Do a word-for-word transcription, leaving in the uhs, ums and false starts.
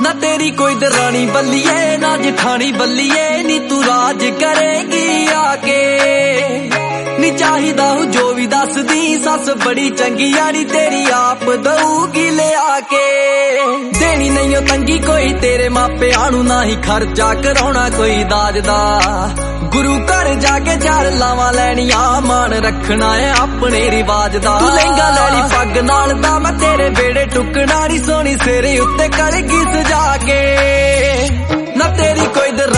ना तेरी कोई दरानी बल्लिए ना जिठानी बल्लिए नी तू राज करेगी आके नी चाहिदा हूं जो भी दस दी सस बड़ी चंगी यारी तेरी आप दऊगी ले आके देनी नहीं तंगी कोई तेरे मापिआं नूं ना ही खर्चा कराउणा कोई दाज दा गुरु घर जाके चार लावां लैणियां मान रखना है अपने रिवाज दा तू लहंगा लै ली पग नाल दा मैं तेरे बेड़े टुकना नी सोनी सिरे उत्ते कलगी सजा के ना तेरी कोई